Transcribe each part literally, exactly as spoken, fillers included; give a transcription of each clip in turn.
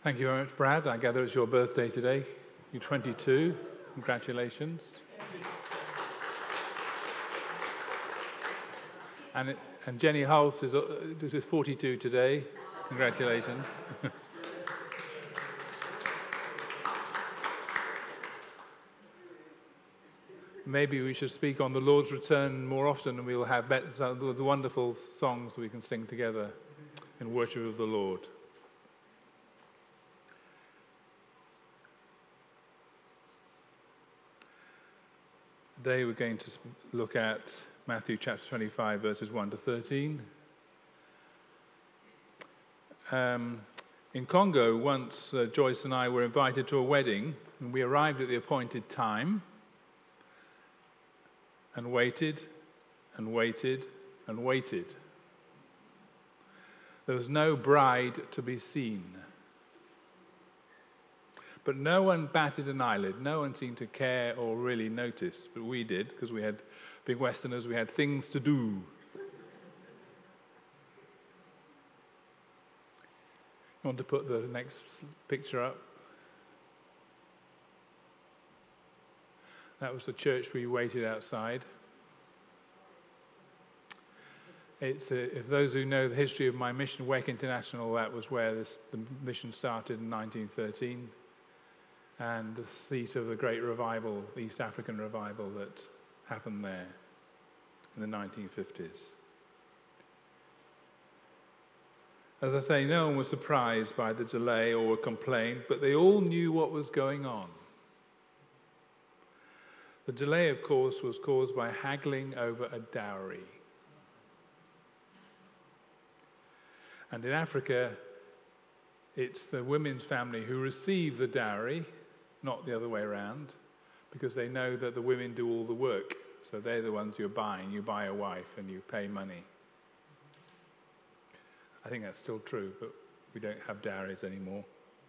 Thank you very much, Brad. I gather it's your birthday today. You're twenty-two. Congratulations. And, it, and Jenny Hulse is, uh, is forty-two today. Congratulations. Maybe we should speak on the Lord's return more often, and we'll have better, the wonderful songs we can sing together in worship of the Lord. Today we're going to look at Matthew chapter twenty-five, verses one to thirteen. Um, in Congo, once uh, Joyce and I were invited to a wedding, and we arrived at the appointed time, and waited, and waited, and waited. There was no bride to be seen. But no one batted an eyelid. No one seemed to care or really notice. But we did, because we had, being Westerners, we had things to do. You want to put the next picture up? That was the church we waited outside. It's, uh, if those who know the history of my mission, W E C International, that was where this, the mission started in nineteen thirteen. And the seat of the great revival, the East African revival that happened there in the nineteen fifties. As I say, no one was surprised by the delay or complained, but they all knew what was going on. The delay, of course, was caused by haggling over a dowry. And in Africa, it's the women's family who receive the dowry, not the other way around, because they know that the women do all the work. So they're the ones you're buying. You buy a wife and you pay money. I think that's still true, but we don't have dowries anymore.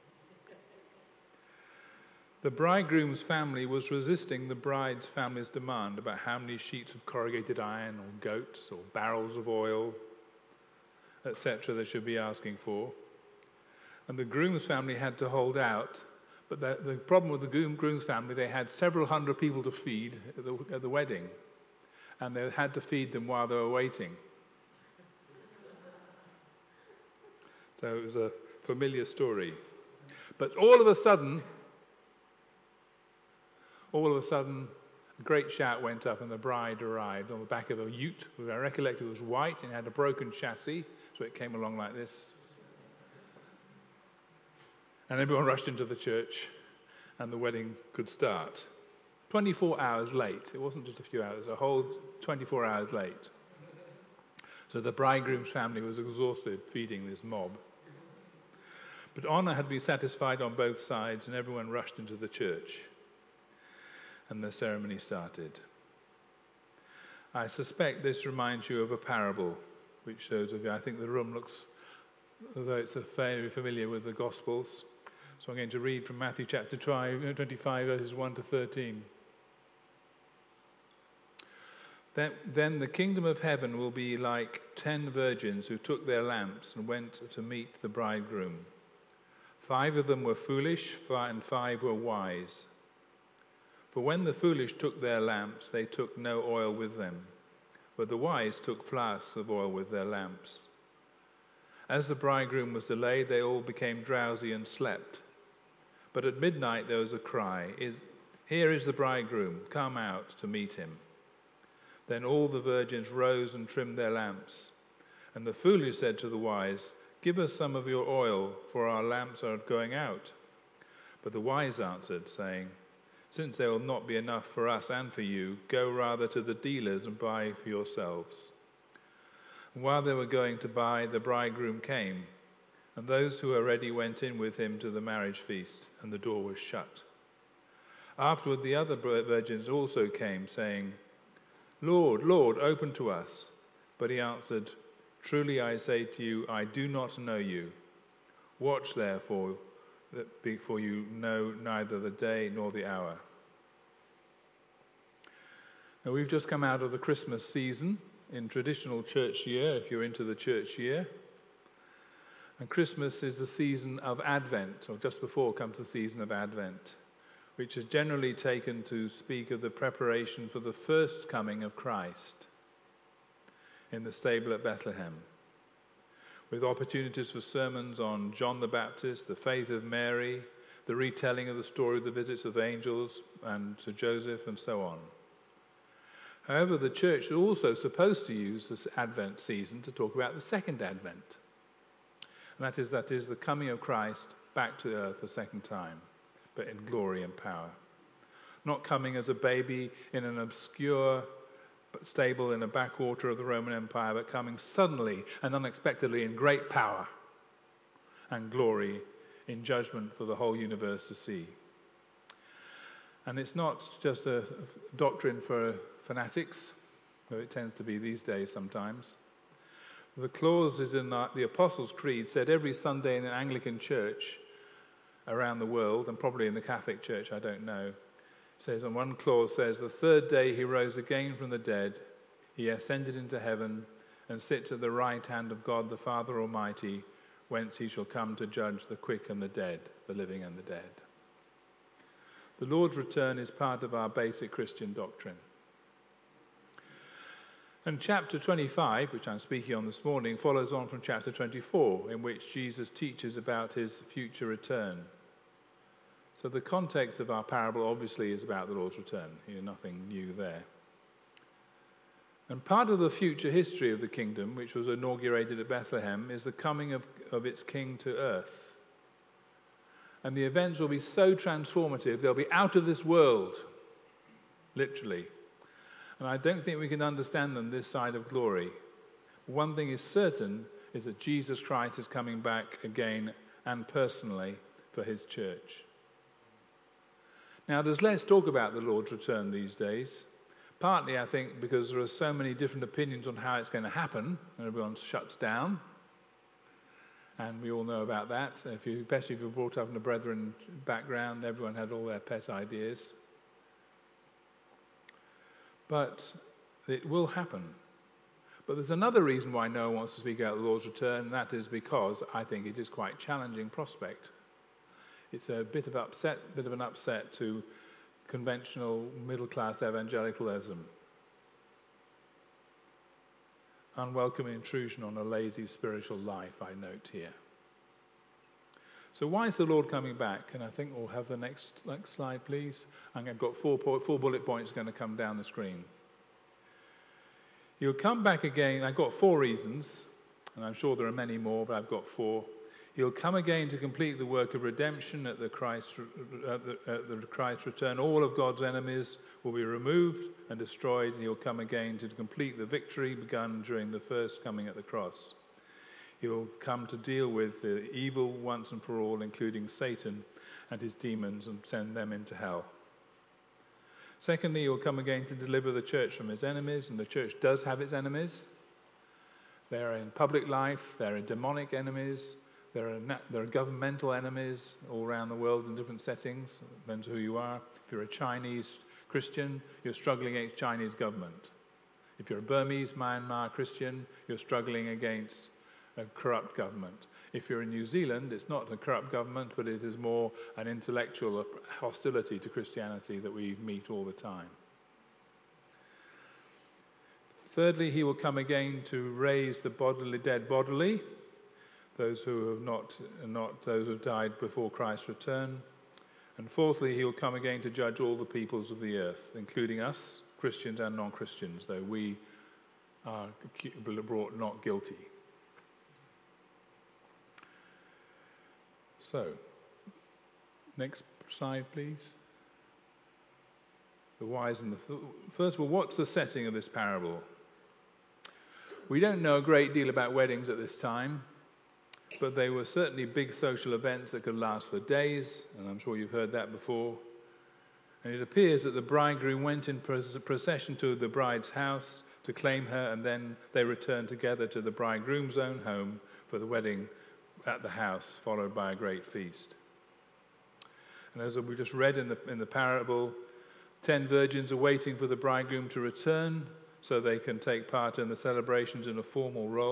The bridegroom's family was resisting the bride's family's demand about how many sheets of corrugated iron or goats or barrels of oil, et cetera they should be asking for. And the groom's family had to hold out. But the, the problem with the groom, groom's family, they had several hundred people to feed at the, at the wedding. And they had to feed them while they were waiting. So it was a familiar story. But all of a sudden, all of a sudden, a great shout went up and the bride arrived on the back of a ute. I recollect it was white and it had a broken chassis, so it came along like this. And everyone rushed into the church, and the wedding could start. twenty-four hours late. It wasn't just a few hours, a whole twenty-four hours late. So the bridegroom's family was exhausted feeding this mob. But honor had been satisfied on both sides, and everyone rushed into the church. And the ceremony started. I suspect this reminds you of a parable, which shows of you. I think the room looks as though it's fairly familiar with the Gospels. So I'm going to read from Matthew chapter twenty-five, verses one to thirteen. Then, then the kingdom of heaven will be like ten virgins who took their lamps and went to meet the bridegroom. Five of them were foolish, and five were wise. For when the foolish took their lamps, they took no oil with them, but the wise took flasks of oil with their lamps. As the bridegroom was delayed, they all became drowsy and slept. But at midnight there was a cry, "Here is the bridegroom, come out to meet him." Then all the virgins rose and trimmed their lamps. And the foolish said to the wise, "Give us some of your oil, for our lamps are going out." But the wise answered, saying, "Since there will not be enough for us and for you, go rather to the dealers and buy for yourselves." And while they were going to buy, the bridegroom came, and those who were ready went in with him to the marriage feast, and the door was shut. Afterward the other virgins also came, saying, "Lord, Lord, open to us." But he answered, "Truly I say to you, I do not know you. Watch therefore, for you know neither the day nor the hour." Now we've just come out of the Christmas season in traditional church year, if you're into the church year. And Christmas is the season of Advent, or just before comes the season of Advent, which is generally taken to speak of the preparation for the first coming of Christ in the stable at Bethlehem, with opportunities for sermons on John the Baptist, the faith of Mary, the retelling of the story of the visits of angels and to Joseph, and so on. However, the church is also supposed to use this Advent season to talk about the second Advent. And that is, that is the coming of Christ back to earth a second time, but in glory and power. Not coming as a baby in an obscure stable in a backwater of the Roman Empire, but coming suddenly and unexpectedly in great power and glory in judgment for the whole universe to see. And it's not just a doctrine for fanatics, though it tends to be these days sometimes. The clauses in the Apostles' Creed said every Sunday in an Anglican church around the world, and probably in the Catholic Church, I don't know, says, and one clause says, the third day he rose again from the dead, he ascended into heaven and sits at the right hand of God the Father Almighty, whence he shall come to judge the quick and the dead, the living and the dead. The Lord's return is part of our basic Christian doctrine. And chapter twenty-five, which I'm speaking on this morning, follows on from chapter twenty-four, in which Jesus teaches about his future return. So the context of our parable obviously is about the Lord's return. You know, nothing new there. And part of the future history of the kingdom, which was inaugurated at Bethlehem, is the coming of, of its king to earth. And the events will be so transformative, they'll be out of this world, literally. And I don't think we can understand them this side of glory. One thing is certain, is that Jesus Christ is coming back again and personally for his church. Now, there's less talk about the Lord's return these days, partly, I think, because there are so many different opinions on how it's going to happen, and everyone shuts down. And we all know about that. If you, especially if you're brought up in a Brethren background, everyone had all their pet ideas. But it will happen. But there's another reason why no one wants to speak about the Lord's return, and that is because I think it is quite a challenging prospect. It's a bit of upset, bit of an upset to conventional middle-class evangelicalism. Unwelcome intrusion on a lazy spiritual life, I note here. So why is the Lord coming back? And I think we'll have the next, next slide, please. I've got four, four bullet points going to come down the screen. He'll come back again. I've got four reasons, and I'm sure there are many more, but I've got four. He'll come again to complete the work of redemption at the Christ, at the, at the Christ's return. All of God's enemies will be removed and destroyed, and he'll come again to complete the victory begun during the first coming at the cross. He'll come to deal with the evil once and for all, including Satan and his demons, and send them into hell. Secondly, he'll come again to deliver the church from its enemies, and the church does have its enemies. They're in public life, they're in demonic enemies, there are, there are governmental enemies all around the world in different settings. It depends who you are. If you're a Chinese Christian, you're struggling against Chinese government. If you're a Burmese Myanmar Christian, you're struggling against a corrupt government. If you're in New Zealand, it's not a corrupt government, but it is more an intellectual hostility to Christianity that we meet all the time. Thirdly, he will come again to raise the bodily dead bodily, those who have not, not those who have died before Christ's return. And fourthly, he will come again to judge all the peoples of the earth, including us, Christians and non-Christians, though we are brought not guilty. So, next slide, please. The whys and the th- first of all, what's the setting of this parable? We don't know a great deal about weddings at this time, but they were certainly big social events that could last for days, and I'm sure you've heard that before. And it appears that the bridegroom went in procession to the bride's house to claim her, and then they returned together to the bridegroom's own home for the wedding at the house, followed by a great feast. And as we just read in the, in the parable, ten virgins are waiting for the bridegroom to return so they can take part in the celebrations in a formal role.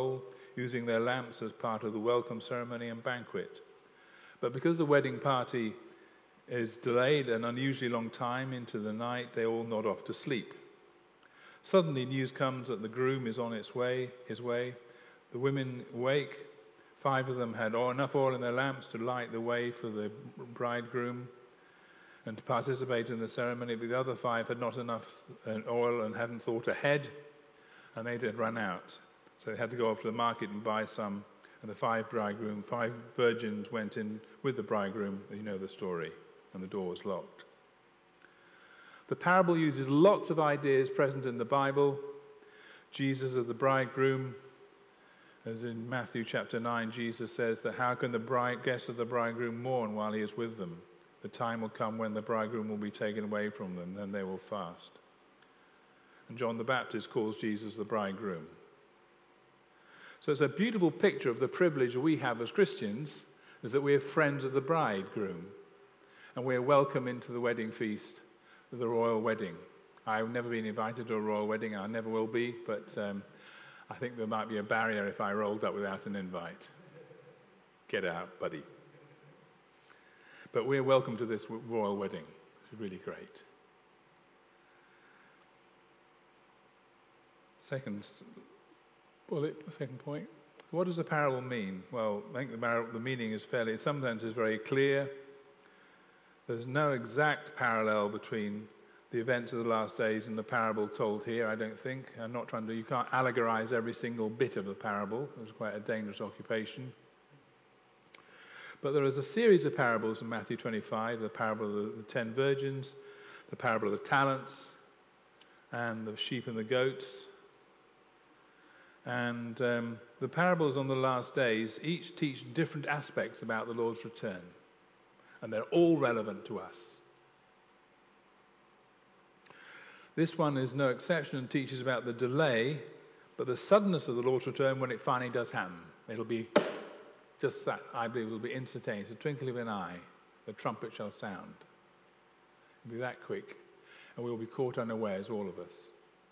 using their lamps as part of the welcome ceremony and banquet. But because the wedding party is delayed an unusually long time into the night, they all nod off to sleep. Suddenly news comes that the groom is on its way, his way. The women wake. Five of them had oil, enough oil in their lamps to light the way for the bridegroom and to participate in the ceremony, but the other five had not enough oil and hadn't thought ahead, and they had run out. So they had to go off to the market and buy some, and the five bridegroom, five virgins went in with the bridegroom. You know the story, and the door was locked. The parable uses lots of ideas present in the Bible. Jesus as the bridegroom, as in Matthew chapter nine, Jesus says that how can the bride, guests of the bridegroom mourn while he is with them? The time will come when the bridegroom will be taken away from them, then they will fast. And John the Baptist calls Jesus the bridegroom. So it's a beautiful picture of the privilege we have as Christians, is that we are friends of the bridegroom, and we are welcome into the wedding feast, the royal wedding. I've never been invited to a royal wedding, I never will be, but um, I think there might be a barrier if I rolled up without an invite. Get out, buddy. But we're welcome to this royal wedding. It's really great. Second bullet, second point. What does the parable mean? Well, I think the, par- the meaning is fairly, sometimes is very clear. There's no exact parallel between the events of the last days and the parable told here, I don't think. I'm not trying to, you can't allegorize every single bit of the parable. It's quite a dangerous occupation. But there is a series of parables in Matthew twenty-five, the parable of the, the ten virgins, the parable of the talents, and the sheep and the goats. And um, the parables on the last days each teach different aspects about the Lord's return. And they're all relevant to us. This one is no exception and teaches about the delay, but the suddenness of the Lord's return when it finally does happen. It'll be just that, I believe it will be instantaneous, a twinkle of an eye, the trumpet shall sound. It'll be that quick, and we'll be caught unawares, all of us.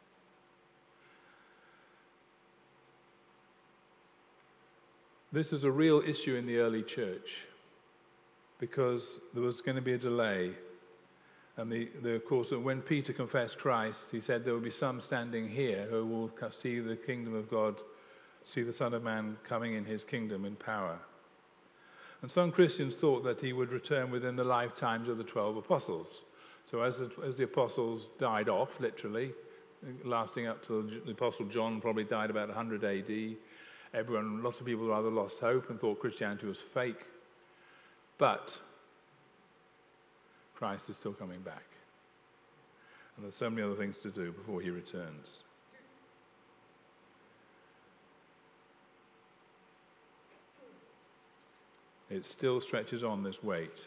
This is a real issue in the early church, because there was going to be a delay. And the, the, of course, when Peter confessed Christ, he said there will be some standing here who will see the kingdom of God, see the Son of Man coming in his kingdom in power. And some Christians thought that he would return within the lifetimes of the twelve apostles. So as the, as the apostles died off, literally, lasting up to the apostle John probably died about one hundred A D, everyone, lots of people rather lost hope and thought Christianity was fake. But Christ is still coming back. And there's so many other things to do before he returns. It still stretches on this wait.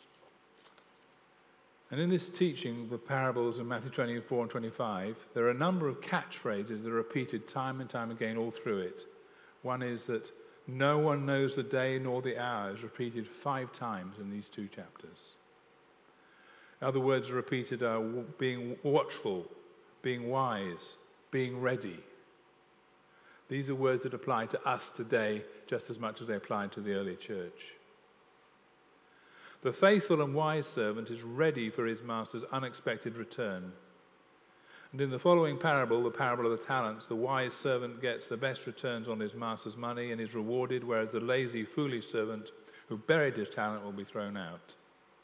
And in this teaching, the parables of Matthew twenty-four and twenty-five, there are a number of catchphrases that are repeated time and time again all through it. One is that no one knows the day nor the hour, is repeated five times in these two chapters. Other words repeated are being watchful, being wise, being ready. These are words that apply to us today just as much as they applied to the early church. The faithful and wise servant is ready for his master's unexpected return. And in the following parable, the parable of the talents, the wise servant gets the best returns on his master's money and is rewarded, whereas the lazy, foolish servant who buried his talent will be thrown out.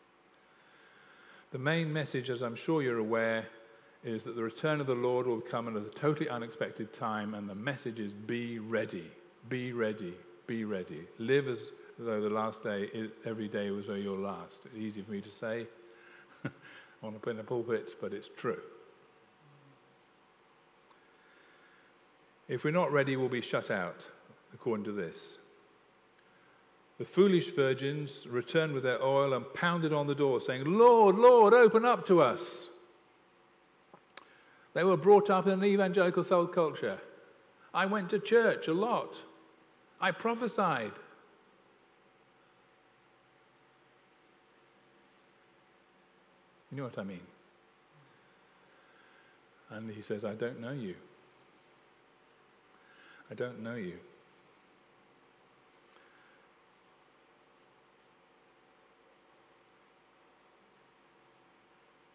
The main message, as I'm sure you're aware, is that the return of the Lord will come at a totally unexpected time, and the message is be ready, be ready, be ready. Live as though the last day, every day was your last. It's easy for me to say on a, in a pulpit, but it's true. If we're not ready, we'll be shut out, according to this. The foolish virgins returned with their oil and pounded on the door, saying, Lord, Lord, open up to us. They were brought up in an evangelical subculture. I went to church a lot. I prophesied. You know what I mean? And he says, I don't know you. I don't know you.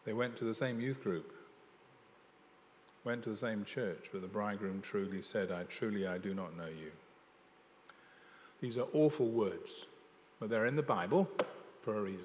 They went to the same youth group, went to the same church, but the bridegroom truly said, I truly, I do not know you. These are awful words, but they're in the Bible for a reason.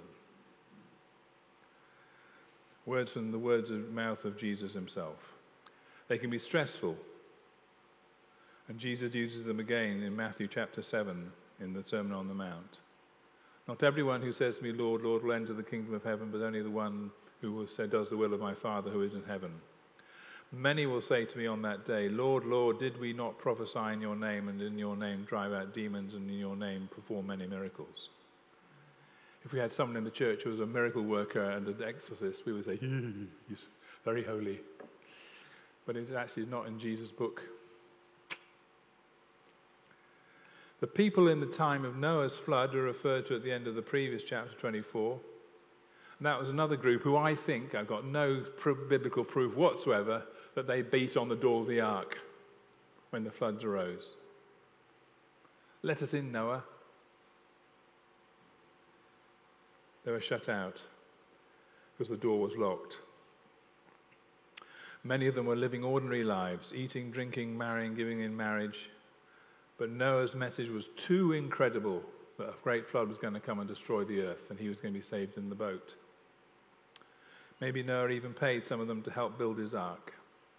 Words from the words of mouth of Jesus himself. They can be stressful, and Jesus uses them again in Matthew chapter seven in the Sermon on the Mount. Not everyone who says to me, Lord, Lord, will enter the kingdom of heaven, but only the one who will say, does the will of my Father who is in heaven. Many will say to me on that day, Lord, Lord, did we not prophesy in your name, and in your name drive out demons, and in your name perform many miracles? If we had someone in the church who was a miracle worker and an exorcist, we would say, he's very holy. But it's actually not in Jesus' book. The people in the time of Noah's flood are referred to at the end of the previous chapter twenty-four. And that was another group who I think, I've got no biblical proof whatsoever, that they beat on the door of the ark when the floods arose. Let us in, Noah. They were shut out because the door was locked. Many of them were living ordinary lives, eating, drinking, marrying, giving in marriage. But Noah's message was too incredible that a great flood was going to come and destroy the earth, and he was going to be saved in the boat. Maybe Noah even paid some of them to help build his ark.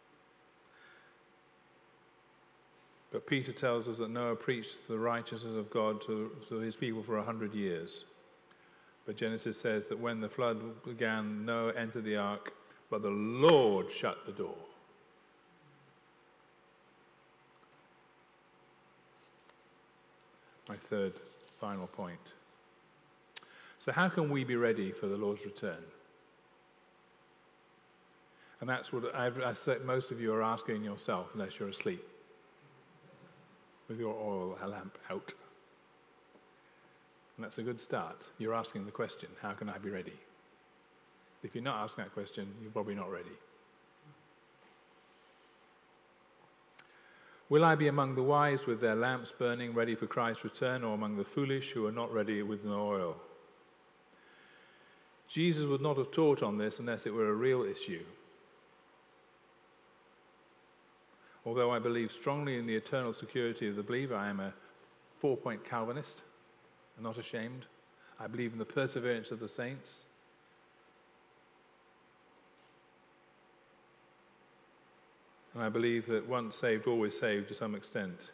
But Peter tells us that Noah preached the righteousness of God to, to his people for a hundred years. But Genesis says that when the flood began, Noah entered the ark, but the Lord shut the door. My third, final point. So how can we be ready for the Lord's return? And that's what I've, I said most of you are asking yourself, unless you're asleep, with your oil lamp out. And that's a good start. You're asking the question, how can I be ready? If you're not asking that question, you're probably not ready. Will I be among the wise with their lamps burning, ready for Christ's return, or among the foolish who are not ready with no oil? Jesus would not have taught on this unless it were a real issue. Although I believe strongly in the eternal security of the believer, I am a four-point Calvinist, and not ashamed. I believe in the perseverance of the saints. And I believe that once saved, always saved to some extent.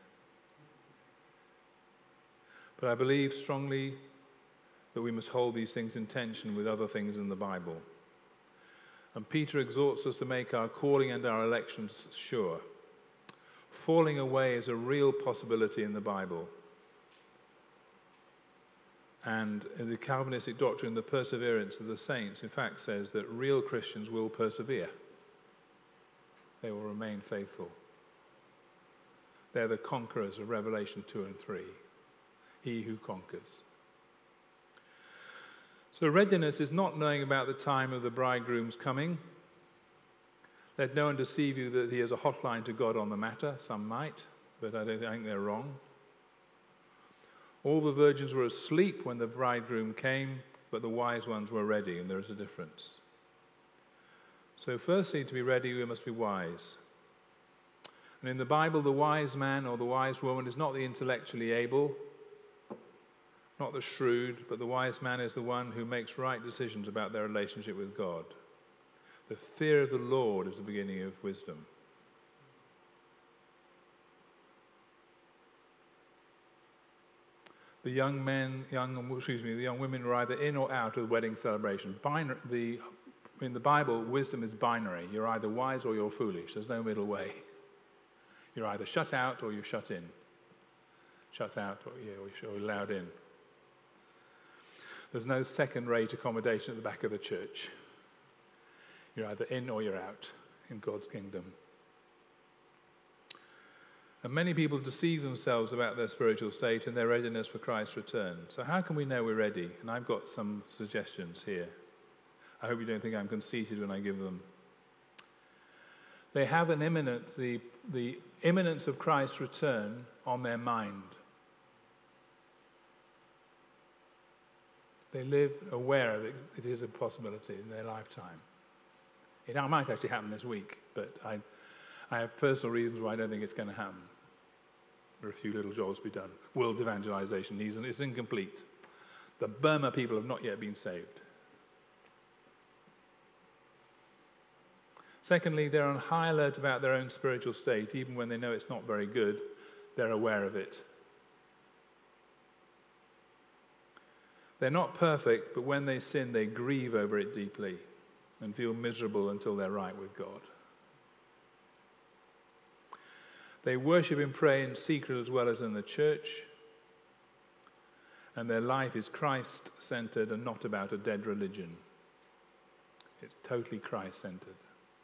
But I believe strongly that we must hold these things in tension with other things in the Bible. And Peter exhorts us to make our calling and our elections sure. Falling away is a real possibility in the Bible. And in the Calvinistic doctrine, the perseverance of the saints, in fact, says that real Christians will persevere. They will remain faithful. They're the conquerors of Revelation two and three. He who conquers. So readiness is not knowing about the time of the bridegroom's coming. Let no one deceive you that he has a hotline to God on the matter. Some might, but I don't think they're wrong. All the virgins were asleep when the bridegroom came, but the wise ones were ready, and there is a difference. So firstly, to be ready, we must be wise. And in the Bible, the wise man or the wise woman is not the intellectually able, not the shrewd, but the wise man is the one who makes right decisions about their relationship with God. The fear of the Lord is the beginning of wisdom. The young men, young, excuse me, the young women were either in or out of the wedding celebration. Binary, the, in the Bible, wisdom is binary. You're either wise or you're foolish. There's no middle way. You're either shut out or you're shut in. Shut out or, yeah, or you're allowed in. There's no second-rate accommodation at the back of the church. You're either in or you're out in God's kingdom. And many people deceive themselves about their spiritual state and their readiness for Christ's return. So how can we know we're ready? And I've got some suggestions here. I hope you don't think I'm conceited when I give them. They have an imminent, the, the imminence of Christ's return on their mind. They live aware of it. It is a possibility in their lifetime. It might actually happen this week, but I, I have personal reasons why I don't think it's going to happen. There are a few little jobs to be done. World evangelization is incomplete. The Burma people have not yet been saved. Secondly, they're on high alert about their own spiritual state. Even when they know it's not very good, they're aware of it. They're not perfect, but when they sin, they grieve over it deeply and feel miserable until they're right with God. They worship and pray in secret as well as in the church, and their life is Christ-centered and not about a dead religion. It's totally Christ-centered.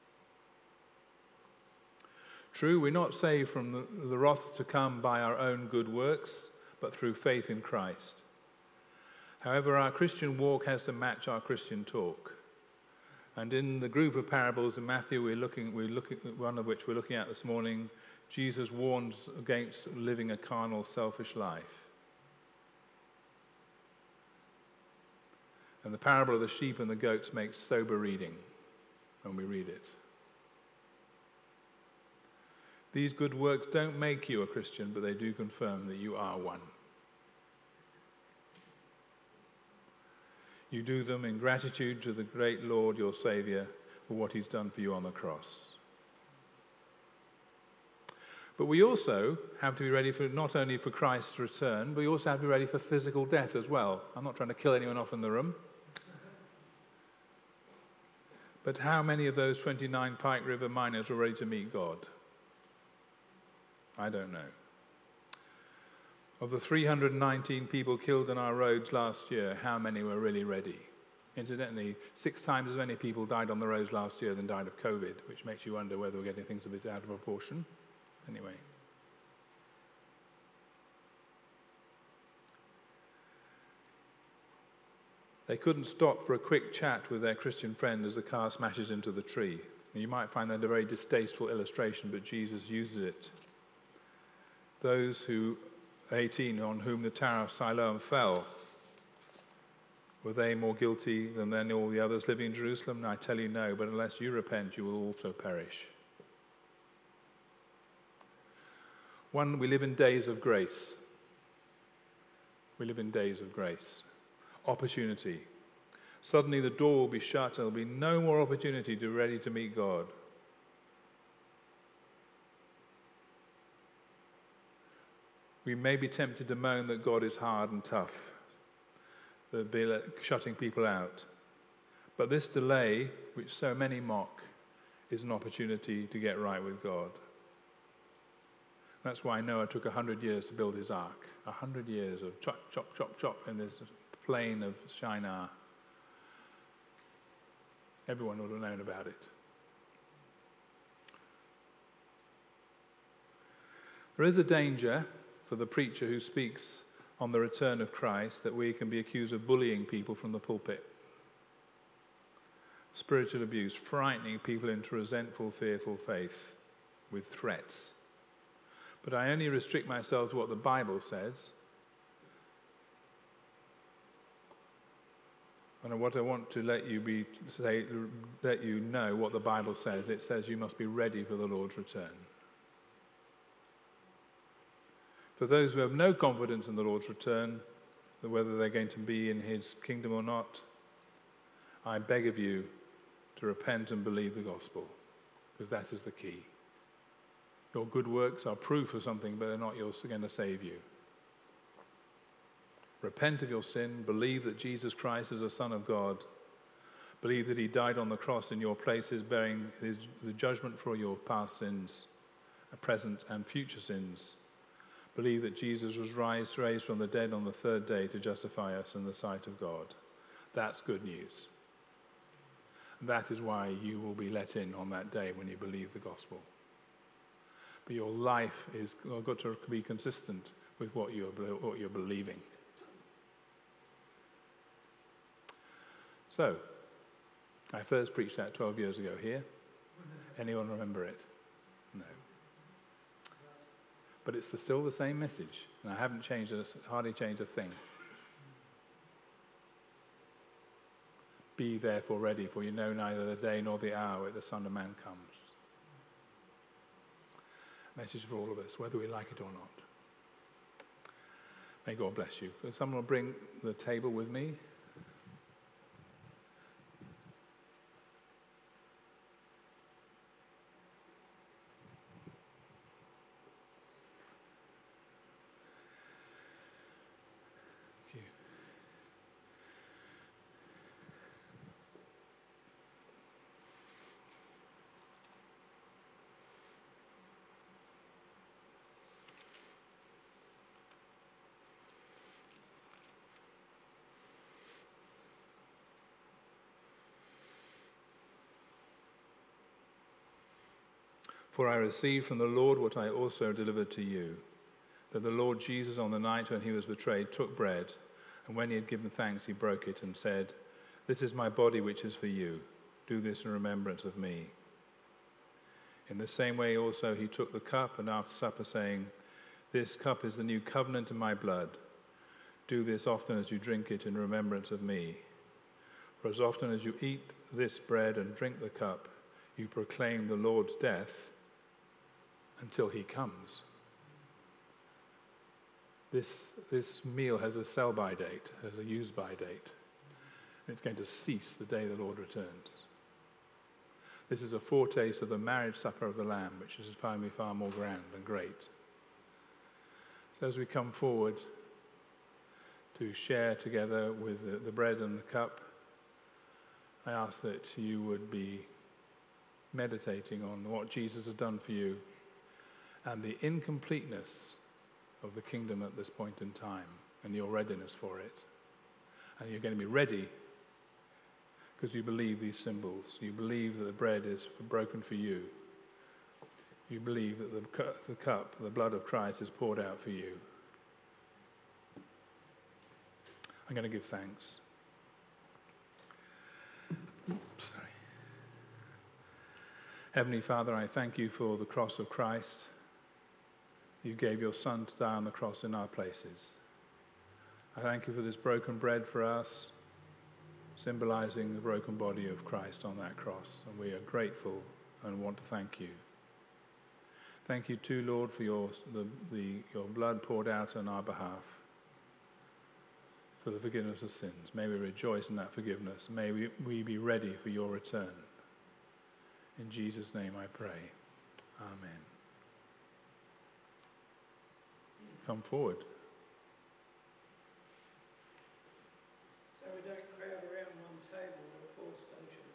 True, we're not saved from the, the wrath to come by our own good works, but through faith in Christ. However, our Christian walk has to match our Christian talk. And in the group of parables in Matthew, we're looking, we're looking, one of which we're looking at this morning, Jesus warns against living a carnal, selfish life. And the parable of the sheep and the goats makes sober reading when we read it. These good works don't make you a Christian, but they do confirm that you are one. You do them in gratitude to the great Lord, your Saviour, for what he's done for you on the cross. But we also have to be ready for not only for Christ's return, but we also have to be ready for physical death as well. I'm not trying to kill anyone off in the room. But how many of those twenty-nine Pike River miners were ready to meet God? I don't know. Of the three hundred nineteen people killed on our roads last year, how many were really ready? Incidentally, six times as many people died on the roads last year than died of COVID, which makes you wonder whether we're getting things a bit out of proportion. Anyway. They couldn't stop for a quick chat with their Christian friend as the car smashes into the tree. You might find that a very distasteful illustration, but Jesus uses it. Those who, eighteen, on whom the Tower of Siloam fell, were they more guilty than then all the others living in Jerusalem? I tell you no, but unless you repent, you will also perish. One, we live in days of grace. We live in days of grace. Opportunity. Suddenly the door will be shut and there will be no more opportunity to be ready to meet God. We may be tempted to moan that God is hard and tough, that be shutting people out. But this delay, which so many mock, is an opportunity to get right with God. That's why Noah took a hundred years to build his ark. A hundred years of chop, chop, chop, chop in this plain of Shinar. Everyone would have known about it. There is a danger for the preacher who speaks on the return of Christ that we can be accused of bullying people from the pulpit. Spiritual abuse, frightening people into resentful, fearful faith with threats. But I only restrict myself to what the Bible says. And what I want to let you be say, let you know what the Bible says. It says you must be ready for the Lord's return. For those who have no confidence in the Lord's return, whether they're going to be in his kingdom or not, I beg of you to repent and believe the gospel, because that is the key. Your good works are proof of something, but they're not going to save you. Repent of your sin, believe that Jesus Christ is the Son of God, believe that he died on the cross in your places, bearing his, the judgment for your past sins, present and future sins. Believe that Jesus was raised, raised from the dead on the third day to justify us in the sight of God. That's good news. That is why you will be let in on that day when you believe the gospel. But your life is got to be consistent with what you're, what you're believing. So, I first preached that twelve years ago here. Anyone remember it? No. But it's the, still the same message, and I haven't changed, hardly changed a thing. Be therefore ready, for you know neither the day nor the hour when the Son of Man comes. Message for all of us, whether we like it or not. May God bless you. If someone will bring the table with me. Thank you. For I received from the Lord what I also delivered to you, that the Lord Jesus on the night when he was betrayed took bread, and when he had given thanks he broke it and said, "This is my body which is for you. Do this in remembrance of me." In the same way also he took the cup and after supper saying, "This cup is the new covenant in my blood. Do this often as you drink it in remembrance of me. For as often as you eat this bread and drink the cup, you proclaim the Lord's death until he comes." This, this meal has a sell-by date, has a use-by date. And it's going to cease the day the Lord returns. This is a foretaste of the marriage supper of the Lamb, which is finally far more grand and great. So as we come forward to share together with the, the bread and the cup, I ask that you would be meditating on what Jesus has done for you and the incompleteness of the kingdom at this point in time and your readiness for it. And you're going to be ready because you believe these symbols. You believe that the bread is broken for you. You believe that the, cu- the cup, the blood of Christ, is poured out for you. I'm going to give thanks. Sorry. Heavenly Father, I thank you for the cross of Christ. You gave your Son to die on the cross in our places. I thank you for this broken bread for us, symbolizing the broken body of Christ on that cross. And we are grateful and want to thank you. Thank you too, Lord, for your, the, the, your blood poured out on our behalf for the forgiveness of sins. May we rejoice in that forgiveness. May we, we be ready for your return. In Jesus' name I pray. Amen. Come forward. So we don't crowd around one table or four stations.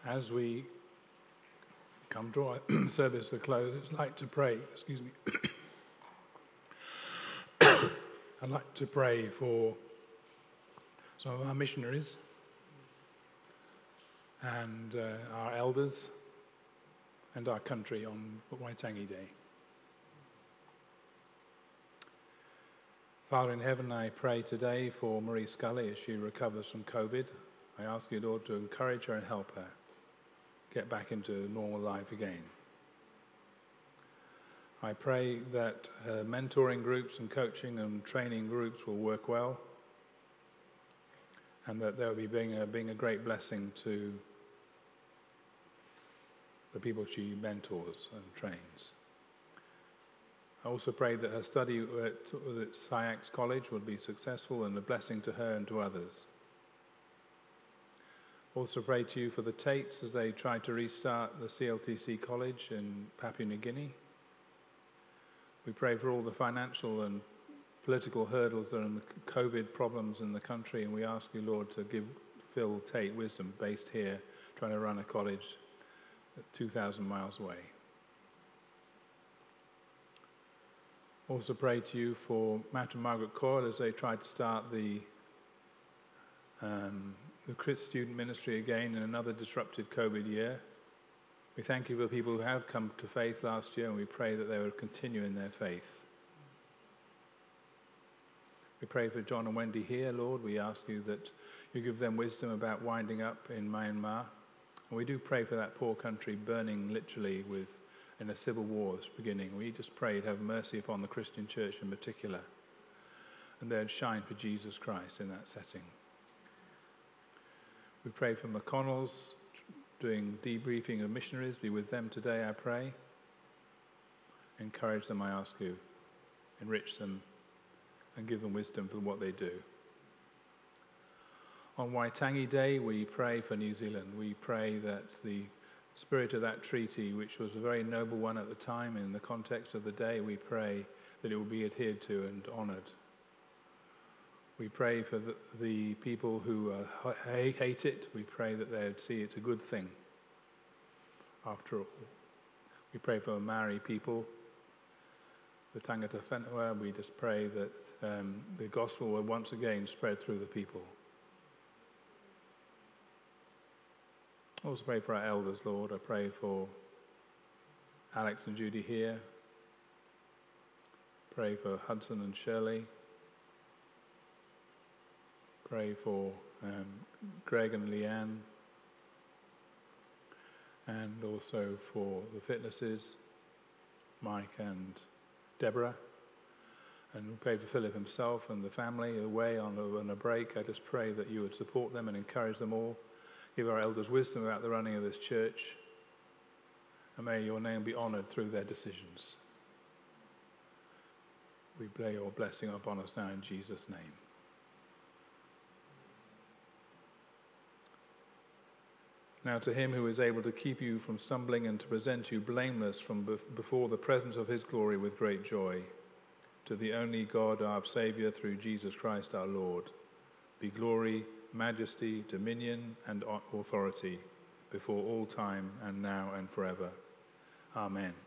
As we come to our service to close, I'd like to pray, excuse me. I'd like to pray for some of our missionaries and uh, our elders and our country on Waitangi Day. Father in heaven, I pray today for Marie Scully as she recovers from COVID. I ask you, Lord, to encourage her and help her get back into normal life again. I pray that uh, mentoring groups and coaching and training groups will work well, and that they'll be being a, being a great blessing to the people she mentors and trains. I also pray that her study at, at S I A X College would be successful and a blessing to her and to others. Also pray to you for the Tates as they try to restart the C L T C College in Papua New Guinea. We pray for all the financial and political hurdles that are in the COVID problems in the country, and we ask you, Lord, to give Phil Tate wisdom, based here, trying to run a college two thousand miles away. Also pray to you for Matt and Margaret Coyle as they try to start the, um, the Chris student ministry again in another disrupted COVID year. We thank you for people who have come to faith last year, and we pray that they will continue in their faith. We pray for John and Wendy here, Lord. We ask you that you give them wisdom about winding up in Myanmar. And we do pray for that poor country burning literally with in a civil war beginning. We just pray to have mercy upon the Christian church in particular, and they'd shine for Jesus Christ in that setting. We pray for McConnell's doing debriefing of missionaries. Be with them today, I pray. Encourage them, I ask you. Enrich them and give them wisdom for what they do. On Waitangi Day, we pray for New Zealand. We pray that the spirit of that treaty, which was a very noble one at the time in the context of the day, we pray that it will be adhered to and honoured. We pray for the, the people who uh, hate it. We pray that they would see it's a good thing after all. We pray for Maori people, the Tangata Whenua. We just pray that um, the gospel will once again spread through the people. I also pray for our elders, Lord. I pray for Alex and Judy here. Pray for Hudson and Shirley. Pray for um, Greg and Leanne, and also for the Fitnesses, Mike and Deborah. And we pray for Philip himself and the family away on a, on a break. I just pray that you would support them and encourage them all. Give our elders wisdom about the running of this church, and may your name be honoured through their decisions. We lay your blessing upon us now in Jesus' name. Now to him who is able to keep you from stumbling and to present you blameless from before the presence of his glory with great joy, to the only God, our Saviour, through Jesus Christ our Lord, be glory, majesty, dominion, and authority before all time and now and forever. Amen.